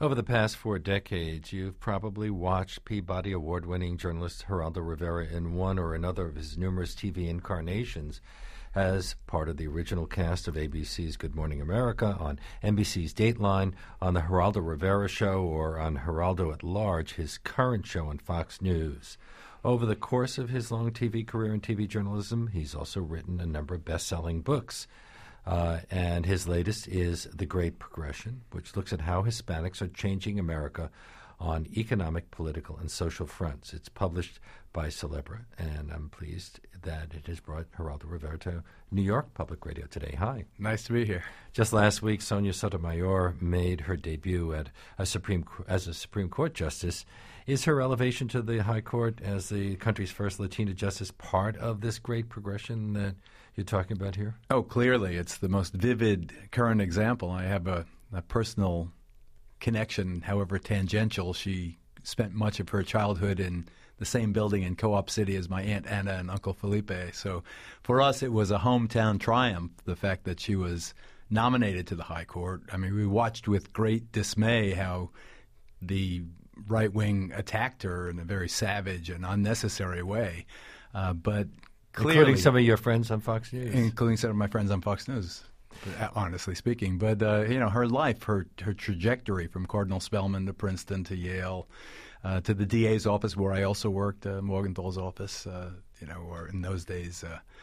Over the past 4 decades, you've probably watched Peabody Award-winning journalist Geraldo Rivera in one or another of his numerous TV incarnations as part of the original cast of ABC's Good Morning America, on NBC's Dateline, on The Geraldo Rivera Show, or on Geraldo at Large, his current show on Fox News. Over the course of his long TV career in TV journalism, he's also written a number of best-selling books. And his latest is The Great Progression, which looks at how Hispanics are changing America on economic, political, and social fronts. It's published by Celebra, and I'm pleased that it has brought Geraldo Rivera to New York Public Radio today. Hi. Nice to be here. Just last week, Sonia Sotomayor made her debut as a Supreme Court justice. Is her elevation to the High Court as the country's first Latina justice part of this great progression that you're talking about here? Oh, clearly. It's the most vivid current example. I have a personal connection, however tangential. She spent much of her childhood in the same building in Co-op City as my Aunt Anna and Uncle Felipe. So for us, it was a hometown triumph, the fact that she was nominated to the High Court. I mean, we watched with great dismay how the right wing attacked her in a very savage and unnecessary way. But clearly, including some of your friends on Fox News. Including some of my friends on Fox News, honestly speaking. But, her life, her trajectory from Cardinal Spellman to Princeton to Yale to the DA's office where I also worked, Morgenthal's office, or in those days,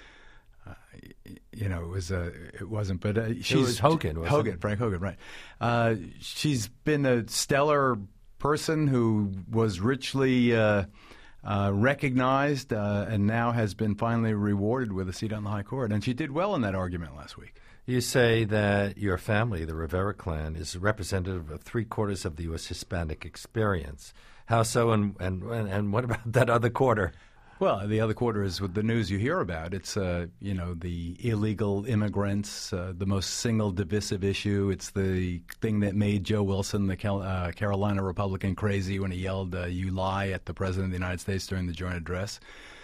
it wasn't. But it was Hogan, wasn't it? Frank Hogan, right. She's been a stellar person who was richly recognized and now has been finally rewarded with a seat on the High Court. And she did well in that argument last week. You say that your family, the Rivera clan, is representative of 3/4 of the U.S. Hispanic experience. How so, and what about that other quarter? Well, the other quarter is with the news you hear about. It's, the illegal immigrants, the most single divisive issue. It's the thing that made Joe Wilson, the Carolina Republican, crazy when he yelled, "You lie," at the President of the United States during the joint address.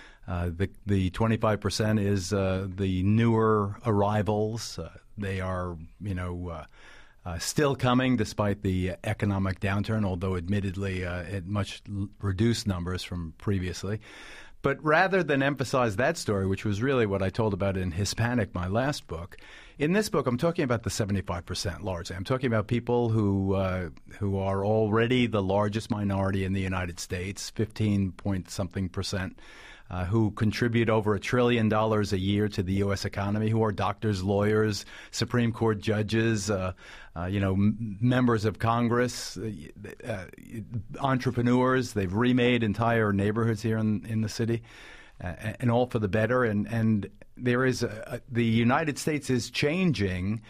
The 25% is the newer arrivals. They are, still coming despite the economic downturn, although admittedly at much reduced numbers from previously. But rather than emphasize that story, which was really what I told about in Hispanic, my last book, in this book I'm talking about the 75% largely. I'm talking about people who are already the largest minority in the United States, 15-point-something%. Who contribute over $1 trillion a year to the U.S. economy, who are doctors, lawyers, Supreme Court judges, members of Congress, entrepreneurs. They've remade entire neighborhoods here in the city, and all for the better. And there is the United States is changing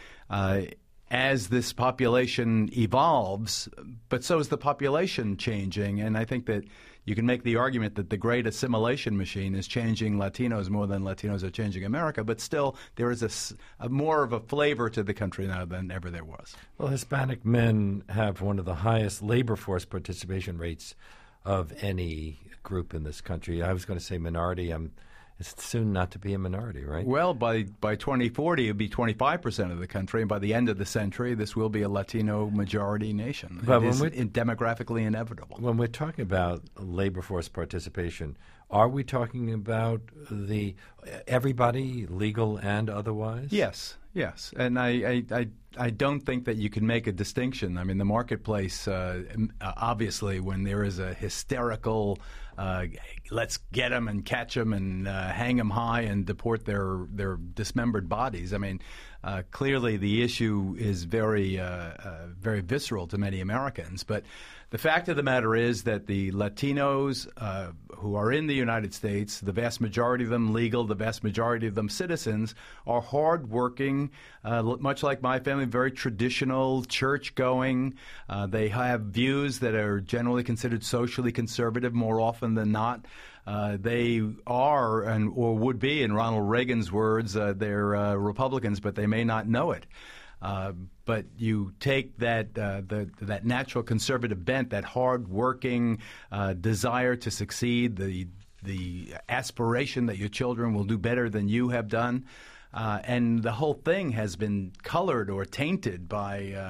as this population evolves, but so is the population changing. And I think that you can make the argument that the great assimilation machine is changing Latinos more than Latinos are changing America, but still there is a more of a flavor to the country now than ever there was. Well, Hispanic men have one of the highest labor force participation rates of any group in this country. I was going to say minority. It's soon not to be a minority, right? Well, by 2040, it'll be 25% of the country, and by the end of the century, this will be a Latino majority nation. But it is demographically inevitable. When we're talking about labor force participation, are we talking about everybody, legal and otherwise? Yes, and I don't think that you can make a distinction. I mean, the marketplace, obviously, when there is a hysterical let's get them and catch them and hang them high and deport their dismembered bodies. I mean, clearly the issue is very visceral to many Americans. But the fact of the matter is that the Latinos who are in the United States, the vast majority of them legal, the vast majority of them citizens, are hardworking, much like my family, very traditional, church-going. They have views that are generally considered socially conservative more often than not. They are, or would be, in Ronald Reagan's words, they're Republicans, but they may not know it. But you take that natural conservative bent, that hard-working desire to succeed, the aspiration that your children will do better than you have done, and the whole thing has been colored or tainted by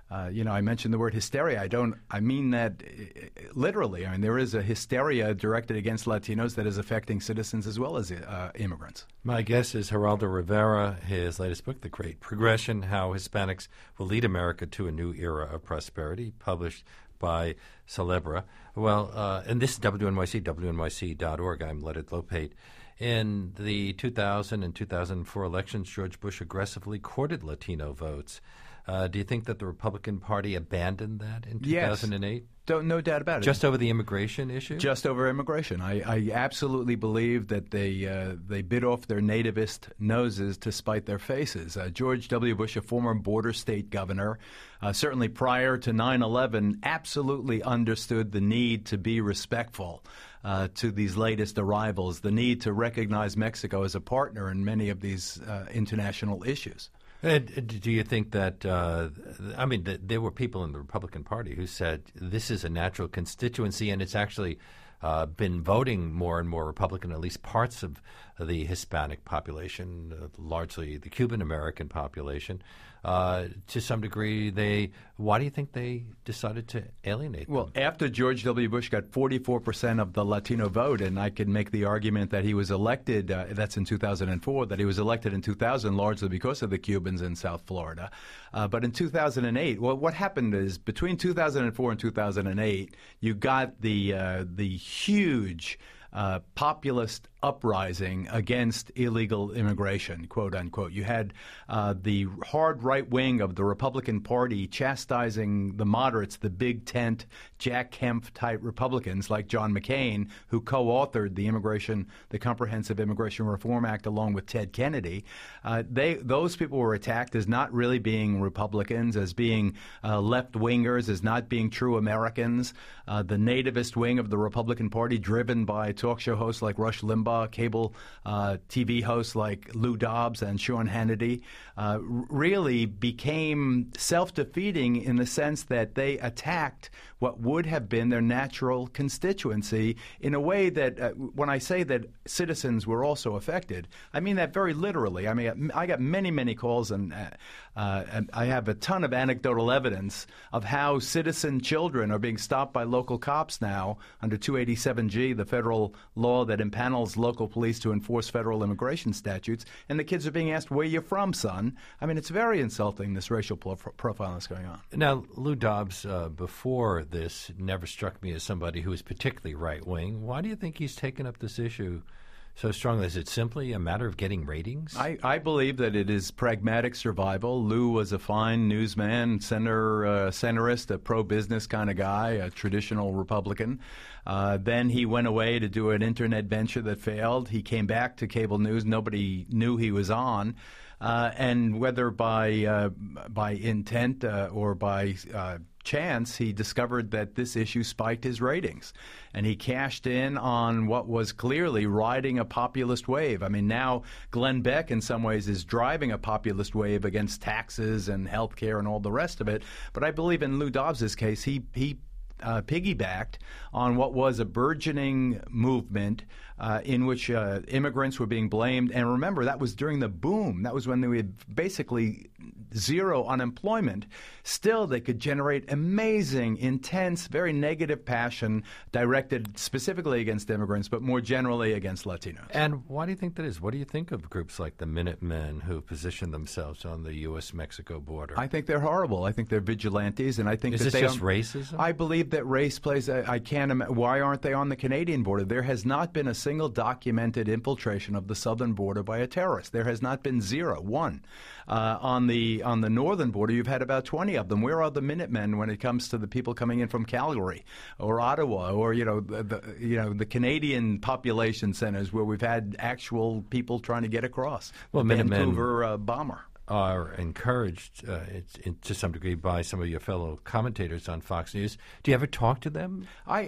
I mentioned the word hysteria. I mean that literally. I mean, there is a hysteria directed against Latinos that is affecting citizens as well as immigrants. My guest is Geraldo Rivera. His latest book, The Great Progression, How Hispanics Will Lead America to a New Era of Prosperity, published by Celebra. Well, and this is WNYC, WNYC.org. I'm Leonard Lopate. In the 2000 and 2004 elections, George Bush aggressively courted Latino votes. Do you think that the Republican Party abandoned that in 2008? Yes, no doubt about it. Just over the immigration issue? Just over immigration. I absolutely believe that they bit off their nativist noses to spite their faces. George W. Bush, a former border state governor, certainly prior to 9/11, absolutely understood the need to be respectful to these latest arrivals, the need to recognize Mexico as a partner in many of these international issues. Do you think that, there were people in the Republican Party who said this is a natural constituency and it's actually been voting more and more Republican, at least parts of the Hispanic population, largely the Cuban-American population. To some degree, why do you think they decided to alienate them? Well, after George W. Bush got 44% of the Latino vote, and I can make the argument that he was elected, that's in 2004, that he was elected in 2000 largely because of the Cubans in South Florida. But in 2008, what happened is between 2004 and 2008, you got the huge populist uprising against illegal immigration, quote unquote. You had the hard right wing of the Republican Party chastising the moderates, the big tent, Jack Kemp type Republicans like John McCain, who co-authored the Comprehensive Immigration Reform Act along with Ted Kennedy. Those people were attacked as not really being Republicans, as being left wingers, as not being true Americans. The nativist wing of the Republican Party, driven by talk show hosts like Rush Limbaugh, cable TV hosts like Lou Dobbs and Sean Hannity, really became self-defeating in the sense that they attacked what would have been their natural constituency in a way that, when I say that citizens were also affected, I mean that very literally. I mean, I got many, many calls, and I have a ton of anecdotal evidence of how citizen children are being stopped by local cops now under 287G, the federal law that impanels local police to enforce federal immigration statutes, and the kids are being asked, where you from, son? I mean, it's very insulting, this racial profiling that's going on. Now, Lou Dobbs, before this, never struck me as somebody who was particularly right-wing. Why do you think he's taken up this issue so strongly? Is it simply a matter of getting ratings? I believe that it is pragmatic survival. Lou was a fine newsman, centrist, a pro-business kind of guy, a traditional Republican. Then he went away to do an internet venture that failed. He came back to cable news. Nobody knew he was on. And whether by intent or by chance, he discovered that this issue spiked his ratings. And he cashed in on what was clearly riding a populist wave. I mean, now Glenn Beck, in some ways, is driving a populist wave against taxes and health care and all the rest of it. But I believe in Lou Dobbs' case, he piggybacked on what was a burgeoning movement in which immigrants were being blamed. And remember, that was during the boom. That was when we had basically zero unemployment. Still, they could generate amazing, intense, very negative passion directed specifically against immigrants, but more generally against Latinos. And why do you think that is? What do you think of groups like the Minutemen who position themselves on the U.S.-Mexico border? I think they're horrible. I think they're vigilantes, and I think is that this just racism? I believe that race plays. I can't imagine. Why aren't they on the Canadian border? There has not been a single documented infiltration of the southern border by a terrorist. There has not been one. On the northern border, you've had about 20 of them. Where are the Minutemen when it comes to the people coming in from Calgary or Ottawa or the Canadian population centers where we've had actual people trying to get across? Well, the Minutemen Vancouver bomber are encouraged to some degree by some of your fellow commentators on Fox News. Do you ever talk to them?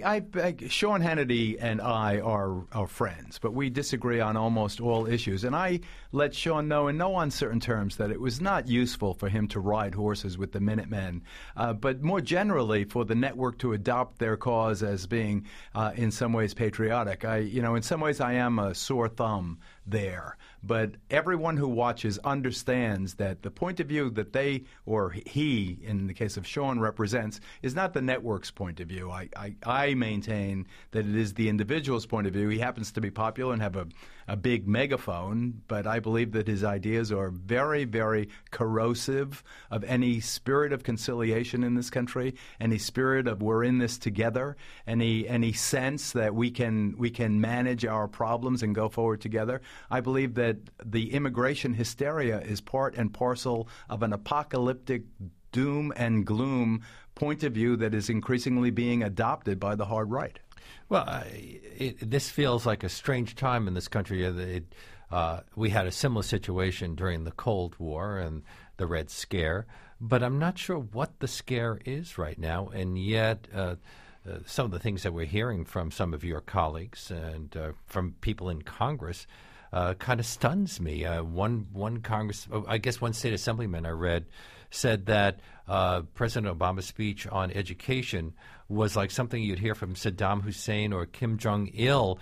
Sean Hannity and I are friends, but we disagree on almost all issues. And I let Sean know in no uncertain terms that it was not useful for him to ride horses with the Minutemen, but more generally for the network to adopt their cause as being in some ways patriotic. In some ways I am a sore thumb there. But everyone who watches understands that the point of view that they, or he, in the case of Sean, represents is not the network's point of view. I maintain that it is the individual's point of view. He happens to be popular and have a big megaphone, but I believe that his ideas are very, very corrosive of any spirit of conciliation in this country, any spirit of we're in this together, any sense that we can manage our problems and go forward together. I believe that the immigration hysteria is part and parcel of an apocalyptic doom and gloom point of view that is increasingly being adopted by the hard right. Well, this feels like a strange time in this country. We had a similar situation during the Cold War and the Red Scare, but I'm not sure what the scare is right now, and yet some of the things that we're hearing from some of your colleagues and from people in Congress kind of stuns me. One state assemblyman I read said that President Obama's speech on education was like something you'd hear from Saddam Hussein or Kim Jong-il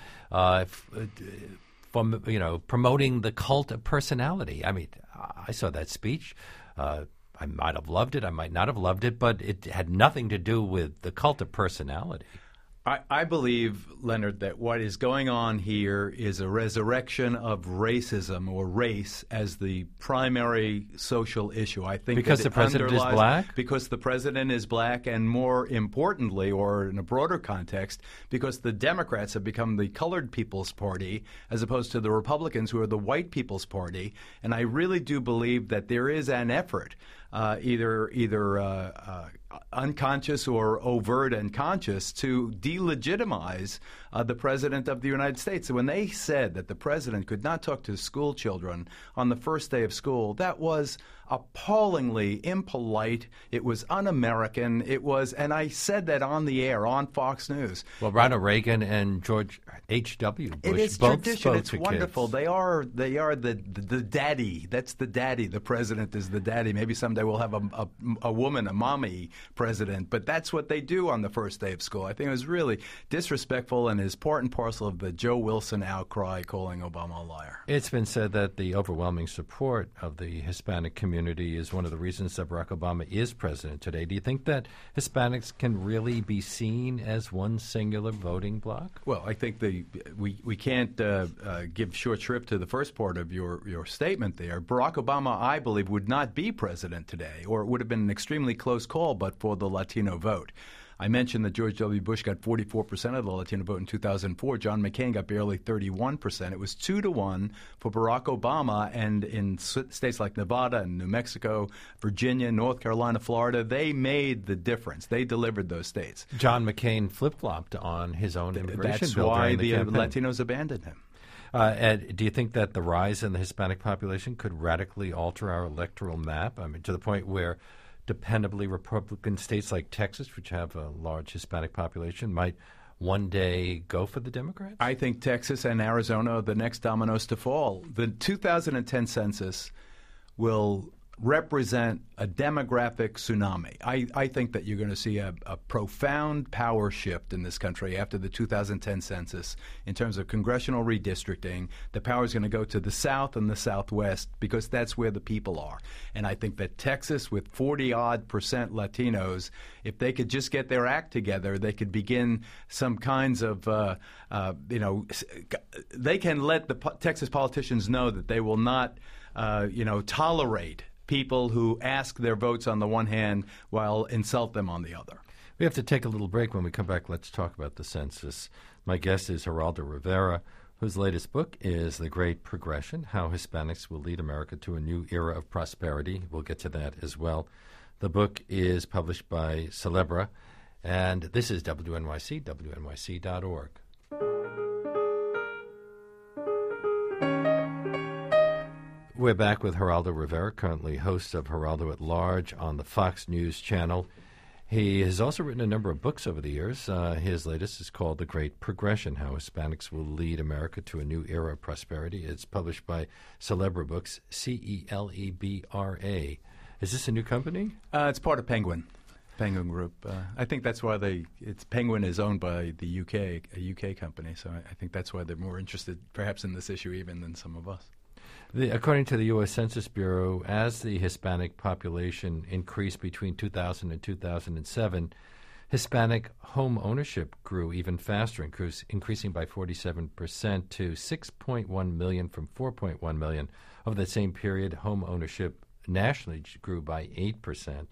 from promoting the cult of personality. I mean, I saw that speech. I might have loved it. I might not have loved it, but it had nothing to do with the cult of personality. I believe, Leonard, that what is going on here is a resurrection of racism or race as the primary social issue. I think because the president is black? Because the president is black, and more importantly, or in a broader context, because the Democrats have become the colored people's party as opposed to the Republicans, who are the white people's party. And I really do believe that there is an effort, either unconscious or overt and conscious, to delegitimize the President of the United States. So when they said that the President could not talk to school children on the first day of school, that was appallingly impolite. It was un-American. It was, and I said that on the air on Fox News. Well, Ronald Reagan and George H.W. Bush it is both tradition. spoke It's to wonderful. kids. They are the daddy. That's the daddy. The president is the daddy. Maybe someday we'll have a woman, a mommy president. But that's what they do on the first day of school. I think it was really disrespectful and is part and parcel of the Joe Wilson outcry calling Obama a liar. It's been said that the overwhelming support of the Hispanic community is one of the reasons that Barack Obama is president today. Do you think that Hispanics can really be seen as one singular voting bloc? Well, I think we can't give short shrift to the first part of your statement there. Barack Obama, I believe, would not be president today, or it would have been an extremely close call but for the Latino vote. I mentioned that George W. Bush got 44% of the Latino vote in 2004. John McCain got barely 31%. It was 2-1 for Barack Obama, and in states like Nevada and New Mexico, Virginia, North Carolina, Florida, they made the difference. They delivered those states. John McCain flip-flopped on his own immigration That's bill why during the campaign. Latinos abandoned him. Ed, do you think that the rise in the Hispanic population could radically alter our electoral map? I mean, to the point where dependably Republican states like Texas, which have a large Hispanic population, might one day go for the Democrats? I think Texas and Arizona are the next dominoes to fall. The 2010 census will represent a demographic tsunami. I think that you're going to see a profound power shift in this country after the 2010 census in terms of congressional redistricting. The power is going to go to the South and the Southwest because that's where the people are. And I think that Texas, with 40-odd% Latinos, if they could just get their act together, they could begin some kinds of, they can let the Texas politicians know that they will not, tolerate people who ask their votes on the one hand while insult them on the other. We have to take a little break. When we come back, let's talk about the census. My guest is Geraldo Rivera, whose latest book is The Great Progression, How Hispanics Will Lead America to a New Era of Prosperity. We'll get to that as well. The book is published by Celebra, and this is WNYC, WNYC.org. We're back with Geraldo Rivera, currently host of Geraldo at Large on the Fox News channel. He has also written a number of books over the years. His latest is called The Great Progression, How Hispanics Will Lead America to a New Era of Prosperity. It's published by Celebra Books, Celebra. Is this a new company? It's part of Penguin. Penguin Group. I think that's why Penguin is owned by the UK, a UK company. So I think that's why they're more interested, perhaps, in this issue even than some of us. According to the U.S. Census Bureau, as the Hispanic population increased between 2000 and 2007, Hispanic home ownership grew even faster, increasing by 47% to 6.1 million from 4.1 million. Over that same period, home ownership nationally grew by 8%.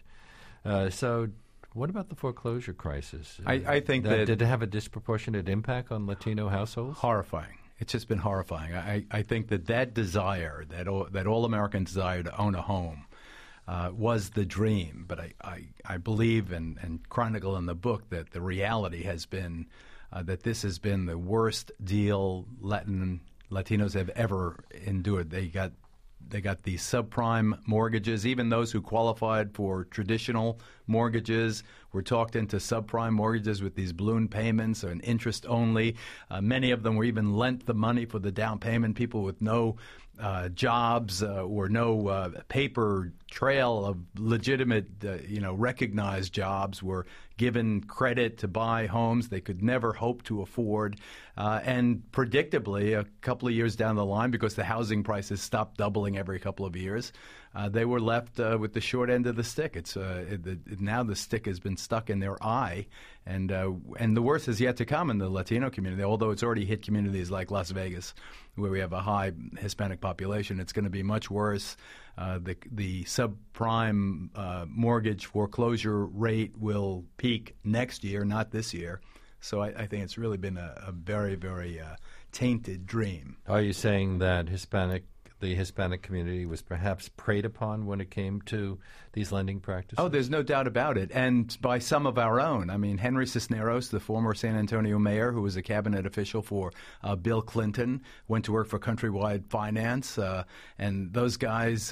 So what about the foreclosure crisis? I think that did it have a disproportionate impact on Latino households? Horrifying. It's just been horrifying. I think that desire, that all Americans desire to own a home, was the dream. But I believe and chronicle in the book that the reality has been that this has been the worst deal Latinos have ever endured. They got these subprime mortgages. Even those who qualified for traditional mortgages were talked into subprime mortgages with these balloon payments and interest only. Many of them were even lent the money for the down payment. People with no jobs or no paper trail of legitimate, recognized jobs were given credit to buy homes they could never hope to afford. And predictably, a couple of years down the line, because the housing prices stopped doubling every couple of years, they were left with the short end of the stick. Now the stick has been stuck in their eye, and the worst is yet to come in the Latino community. Although it's already hit communities like Las Vegas, where we have a high Hispanic population, it's going to be much worse. The subprime mortgage foreclosure rate will peak next year, not this year. So I think it's really been a very, very tainted dream. Are you saying that the Hispanic community was perhaps preyed upon when it came to these lending practices? Oh, there's no doubt about it, and by some of our own. I mean, Henry Cisneros, the former San Antonio mayor, who was a cabinet official for Bill Clinton, went to work for Countrywide Finance, and those guys,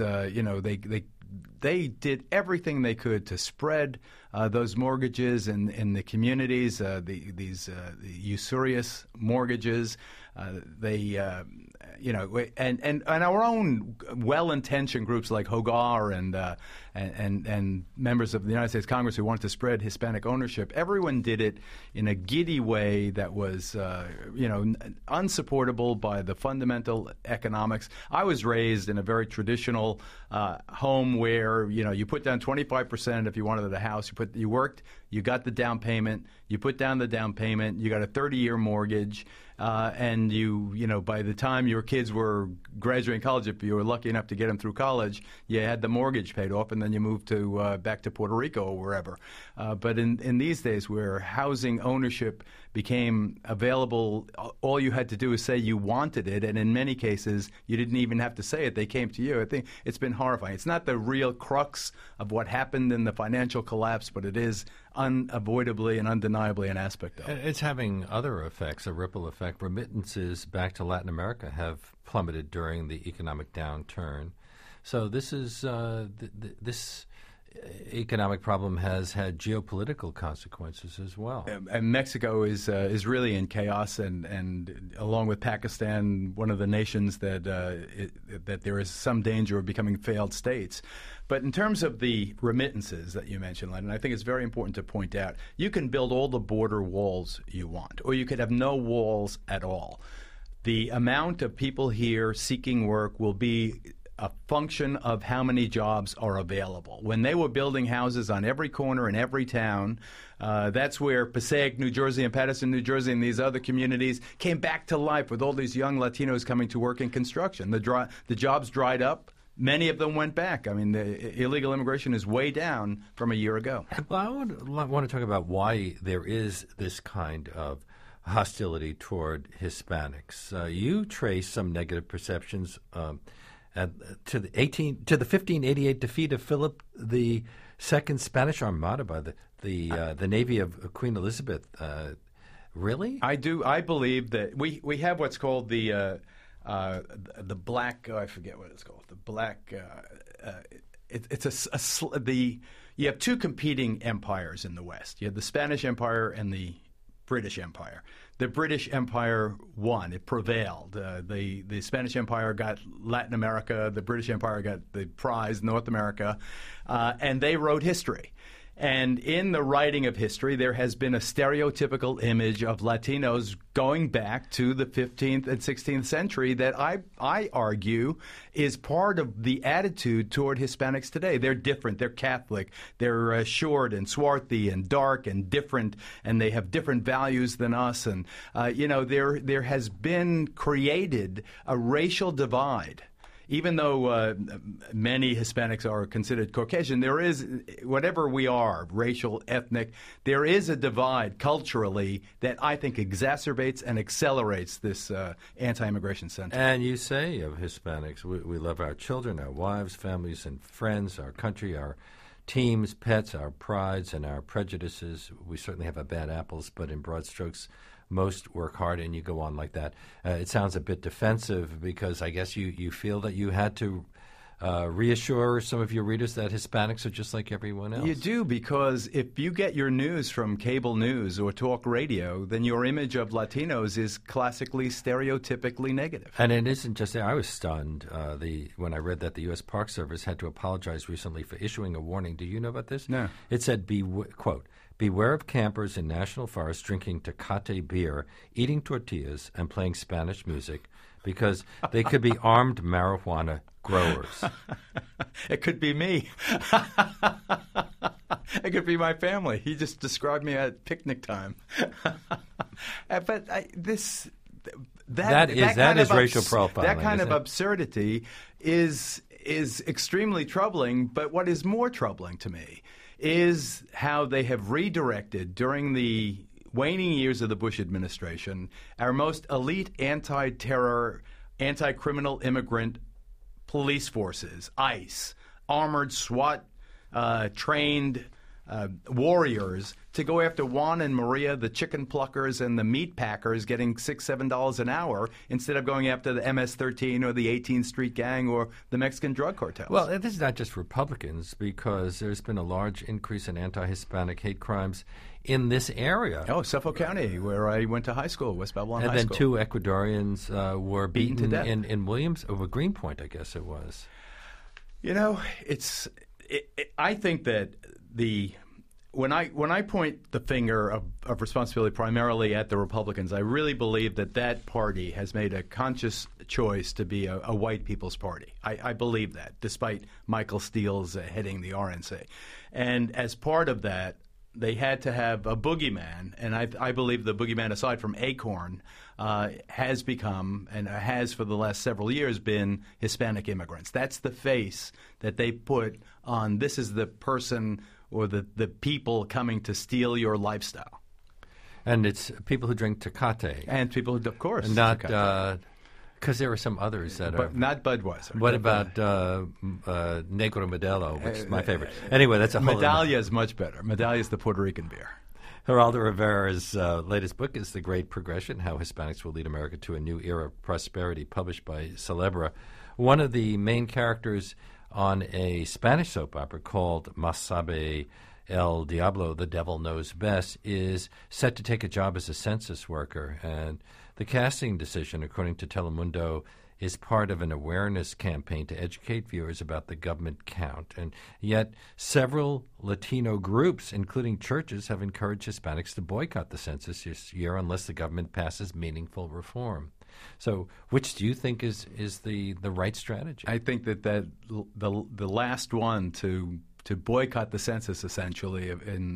they did everything they could to spread those mortgages in the communities, these usurious mortgages. And our own well-intentioned groups like Hogar and members of the United States Congress who wanted to spread Hispanic ownership, everyone did it in a giddy way that was, unsupportable by the fundamental economics. I was raised in a very traditional home where, you put down 25% if you wanted a house. You worked, you got the down payment, you put down the down payment, you got a 30-year mortgage. And by the time your kids were graduating college, if you were lucky enough to get them through college, you had the mortgage paid off, and then you moved to back to Puerto Rico or wherever. But in these days, where housing ownership became available, all you had to do is say you wanted it, and in many cases, you didn't even have to say it. They came to you. I think it's been horrifying. It's not the real crux of what happened in the financial collapse, but it is unavoidably and undeniably an aspect of it. It's having other effects, a ripple effect. Remittances back to Latin America have plummeted during the economic downturn. So this is this economic problem has had geopolitical consequences as well. And Mexico is really in chaos, and along with Pakistan, one of the nations that there is some danger of becoming failed states. But in terms of the remittances that you mentioned, Len, I think it's very important to point out, you can build all the border walls you want, or you could have no walls at all. The amount of people here seeking work will be a function of how many jobs are available. When they were building houses on every corner in every town, that's where Passaic, New Jersey, and Paterson, New Jersey, and these other communities came back to life with all these young Latinos coming to work in construction. The jobs dried up. Many of them went back. I mean, the illegal immigration is way down from a year ago. Well, I want to talk about why there is this kind of hostility toward Hispanics. You trace some negative perceptions to the 1588 defeat of Philip II Spanish Armada by the navy of Queen Elizabeth. Really? I do. I believe that we have what's called the black. I forget what it's called. The black. You have two competing empires in the West. You have the Spanish Empire and the British Empire. The British Empire won. It prevailed. The Spanish Empire got Latin America. The British Empire got the prize, North America. And they wrote history. And in the writing of history, there has been a stereotypical image of Latinos going back to the 15th and 16th century that I argue is part of the attitude toward Hispanics today. They're different. They're Catholic. They're short and swarthy and dark and different, and they have different values than us. And, there has been created a racial divide. Even though many Hispanics are considered Caucasian, there is, whatever we are, racial, ethnic, there is a divide culturally that I think exacerbates and accelerates this anti-immigration sentiment. And you say of Hispanics, we love our children, our wives, families, and friends, our country, our teams, pets, our prides, and our prejudices. We certainly have our bad apples, but in broad strokes, most work hard, and you go on like that. It sounds a bit defensive because I guess you feel that you had to reassure some of your readers that Hispanics are just like everyone else. You do, because if you get your news from cable news or talk radio, then your image of Latinos is classically, stereotypically negative. And it isn't just that. I was stunned when I read that the U.S. Park Service had to apologize recently for issuing a warning. Do you know about this? No. It said, quote, "Beware of campers in national forests drinking Tecate beer, eating tortillas, and playing Spanish music because they could be armed marijuana growers." It could be me. It could be my family. He just described me at picnic time. But that is racial profiling. That kind of absurdity is extremely troubling. But what is more troubling to me is how they have redirected during the waning years of the Bush administration our most elite anti-terror, anti-criminal immigrant police forces, ICE, armored SWAT trained warriors to go after Juan and Maria, the chicken pluckers and the meat packers, getting $6, $7 an hour instead of going after the MS-13 or the 18th Street Gang or the Mexican drug cartels. Well, this is not just Republicans, because there's been a large increase in anti-Hispanic hate crimes in this area. Oh, Suffolk County, where I went to high school, West Babylon High School. And then 2 Ecuadorians were beaten to death in Williams, over Greenpoint, I guess it was. I think that when I point the finger of responsibility primarily at the Republicans, I really believe that party has made a conscious choice to be a white people's party. I believe that, despite Michael Steele's heading the RNC. And as part of that, they had to have a boogeyman, and I believe the boogeyman, aside from Acorn, has become, and has for the last several years, been Hispanic immigrants. That's the face that they put on, this is the person or the people coming to steal your lifestyle. And it's people who drink Tecate. And people who, of course. Not, because there are some others that are. Not Budweiser. What about Negro Modelo, which is my favorite? Anyway, that's a whole. Medallia is much better. Medallia is the Puerto Rican beer. Geraldo Rivera's latest book is The Great Progression, How Hispanics Will Lead America to a New Era of Prosperity, published by Celebra. One of the main characters on a Spanish soap opera called Mas Sabe El Diablo, The Devil Knows Best, is set to take a job as a census worker. And the casting decision, according to Telemundo, is part of an awareness campaign to educate viewers about the government count. And yet several Latino groups, including churches, have encouraged Hispanics to boycott the census this year unless the government passes meaningful reform. So which do you think is the right strategy? I think that the last one to boycott the census, essentially,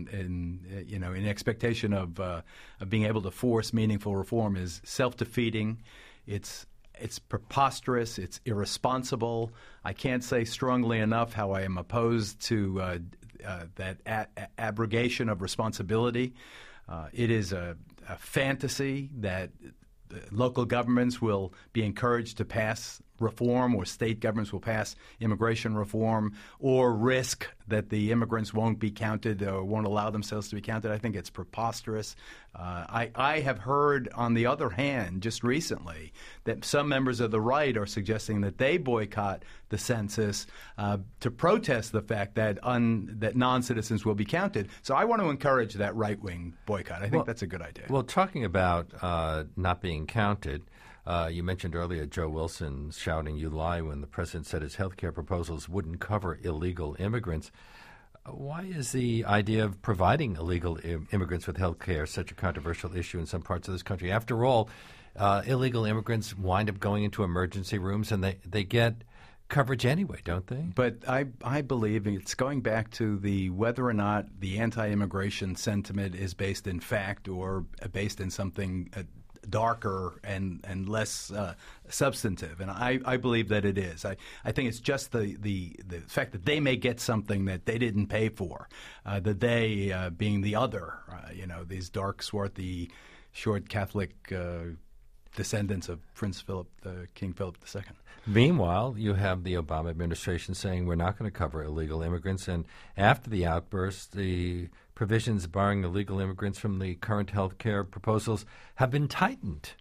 in expectation of being able to force meaningful reform, is self-defeating. It's preposterous. It's irresponsible. I can't say strongly enough how I am opposed to that abrogation of responsibility. It is a fantasy that local governments will be encouraged to pass reform, or state governments will pass immigration reform, or risk that the immigrants won't be counted or won't allow themselves to be counted. I think it's preposterous. I have heard, on the other hand, just recently, that some members of the right are suggesting that they boycott the census to protest the fact that that non-citizens will be counted. So I want to encourage that right-wing boycott. I think that's a good idea. Well, talking about not being counted, you mentioned earlier Joe Wilson shouting, "You lie," when the president said his health care proposals wouldn't cover illegal immigrants. Why is the idea of providing illegal immigrants with health care such a controversial issue in some parts of this country? After all, illegal immigrants wind up going into emergency rooms and they get coverage anyway, don't they? But I believe it's going back to the whether or not the anti-immigration sentiment is based in fact or based in something darker and less substantive. And I believe that it is. I think it's just the fact that they may get something that they didn't pay for, the they being the other, these dark, swarthy, short Catholic descendants of Prince Philip, King Philip II. Meanwhile, you have the Obama administration saying we're not going to cover illegal immigrants. And after the outburst, the provisions barring illegal immigrants from the current health care proposals have been tightened.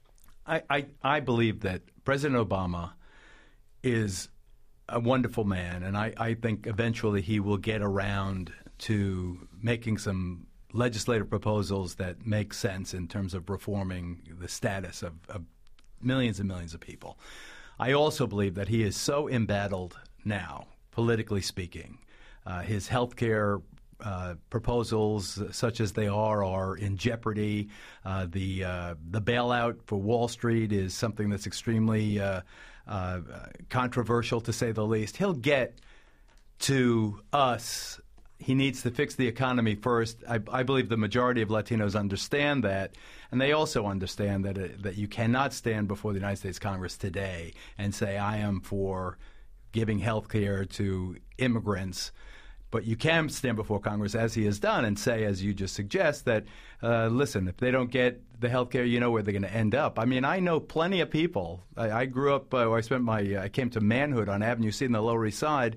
I believe that President Obama is a wonderful man, and I think eventually he will get around to making some legislative proposals that make sense in terms of reforming the status of millions and millions of people. I also believe that he is so embattled now, politically speaking. His health care proposals, such as they are in jeopardy. The bailout for Wall Street is something that's extremely controversial, to say the least. He'll get to us. He needs to fix the economy first. I believe the majority of Latinos understand that, and they also understand that you cannot stand before the United States Congress today and say, I am for giving health care to immigrants. But you can stand before Congress, as he has done, and say, as you just suggest, that, listen, if they don't get the health care, you know where they're going to end up. I mean, I know plenty of people. I grew up, I came to manhood on Avenue C in the Lower East Side.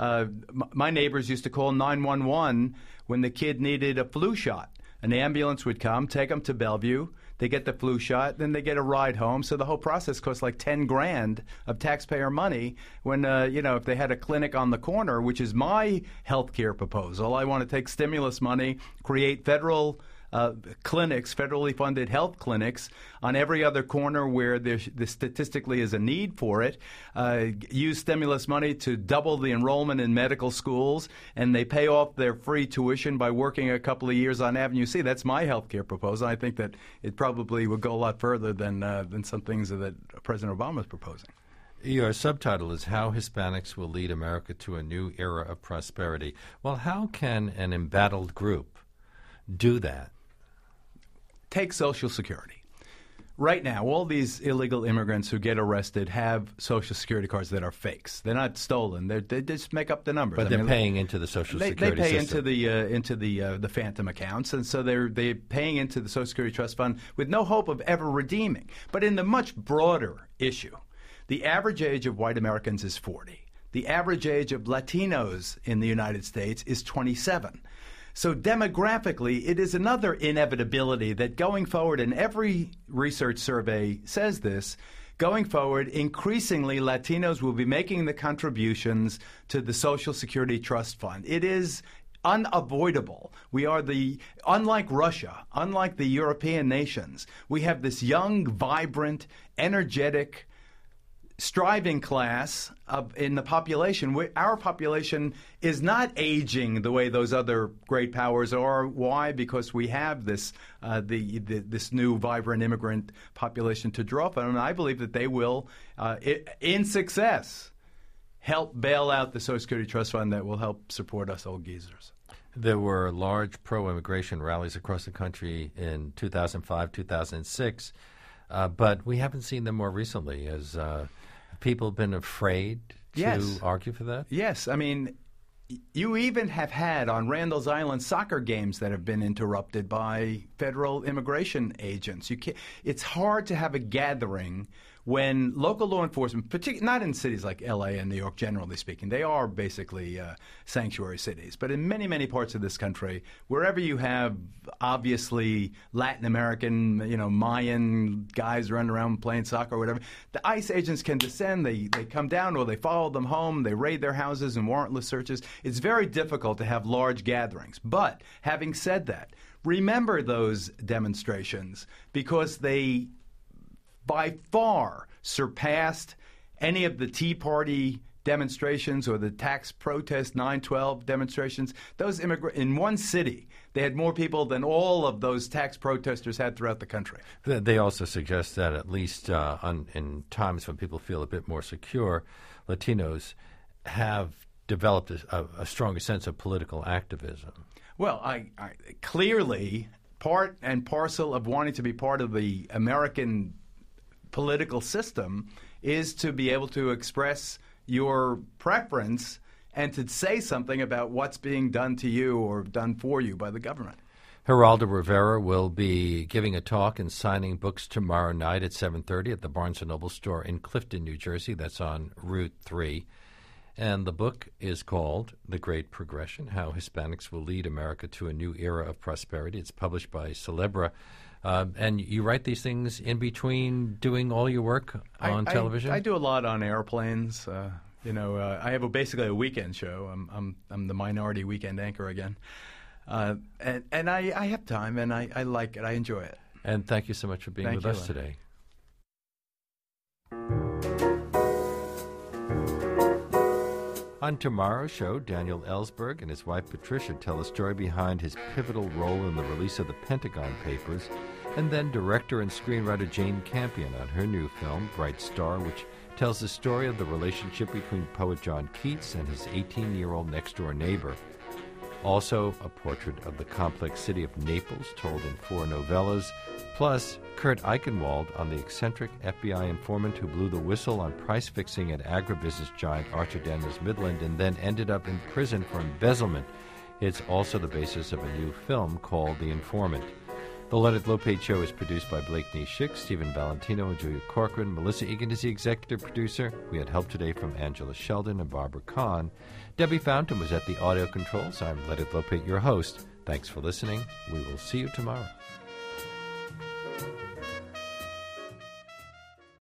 My neighbors used to call 911 when the kid needed a flu shot. An ambulance would come, take them to Bellevue. They get the flu shot, then they get a ride home. So the whole process costs like $10,000 of taxpayer money. When if they had a clinic on the corner, which is my health care proposal, I want to take stimulus money, create federal clinics, federally funded health clinics on every other corner where there statistically is a need for it, use stimulus money to double the enrollment in medical schools, and they pay off their free tuition by working a couple of years on Avenue C. That's my health care proposal. I think that it probably would go a lot further than some things that President Obama is proposing. Your subtitle is How Hispanics Will Lead America to a New Era of Prosperity. Well, how can an embattled group do that? Take Social Security. Right now, all these illegal immigrants who get arrested have Social Security cards that are fakes. They're not stolen. They just make up the numbers. But they're paying into the Social Security system. They pay into the phantom accounts, and so they're paying into the Social Security Trust Fund with no hope of ever redeeming. But in the much broader issue, the average age of white Americans is 40. The average age of Latinos in the United States is 27. So demographically, it is another inevitability that going forward, and every research survey says this, going forward, increasingly Latinos will be making the contributions to the Social Security Trust Fund. It is unavoidable. We are unlike Russia, unlike the European nations, we have this young, vibrant, energetic, striving class in the population. Our population is not aging the way those other great powers are. Why? Because we have this this new vibrant immigrant population to draw from. And I believe that they will, in success, help bail out the Social Security Trust Fund that will help support us old geezers. There were large pro-immigration rallies across the country in 2005, 2006, but we haven't seen them more recently. Has people been afraid to argue for that? Yes. I mean, you even have had on Randall's Island soccer games that have been interrupted by federal immigration agents. It's hard to have a gathering when local law enforcement, not in cities like L.A. and New York, generally speaking, they are basically sanctuary cities. But in many, many parts of this country, wherever you have obviously Latin American, Mayan guys running around playing soccer or whatever, the ICE agents can descend. They come down or they follow them home. They raid their houses and warrantless searches. It's very difficult to have large gatherings. But having said that, remember those demonstrations because they by far surpassed any of the Tea Party demonstrations or the tax protest 9/12 demonstrations, those in one city, they had more people than all of those tax protesters had throughout the country. They also suggest that at least in times when people feel a bit more secure, Latinos have developed a stronger sense of political activism. Well, I clearly part and parcel of wanting to be part of the American political system is to be able to express your preference and to say something about what's being done to you or done for you by the government. Geraldo Rivera will be giving a talk and signing books tomorrow night at 7:30 at the Barnes & Noble store in Clifton, New Jersey. That's on Route 3. And the book is called The Great Progression, How Hispanics Will Lead America to a New Era of Prosperity. It's published by Celebra. And you write these things in between doing all your work on television? I do a lot on airplanes. I have basically a weekend show. I'm the minority weekend anchor again. And I have time, and I like it. I enjoy it. And thank you so much for being with us today. On tomorrow's show, Daniel Ellsberg and his wife Patricia tell a story behind his pivotal role in the release of the Pentagon Papers, and then director and screenwriter Jane Campion on her new film, Bright Star, which tells the story of the relationship between poet John Keats and his 18-year-old next-door neighbor. Also, a portrait of the complex city of Naples, told in 4 novellas, plus Kurt Eichenwald on the eccentric FBI informant who blew the whistle on price-fixing at agribusiness giant Archer Daniels Midland and then ended up in prison for embezzlement. It's also the basis of a new film called The Informant. The Leonard Lopate Show is produced by Blake Neshik, Stephen Valentino, and Julia Corcoran. Melissa Egan is the executive producer. We had help today from Angela Sheldon and Barbara Kahn. Debbie Fountain was at the audio controls. I'm Leonard Lopate, your host. Thanks for listening. We will see you tomorrow.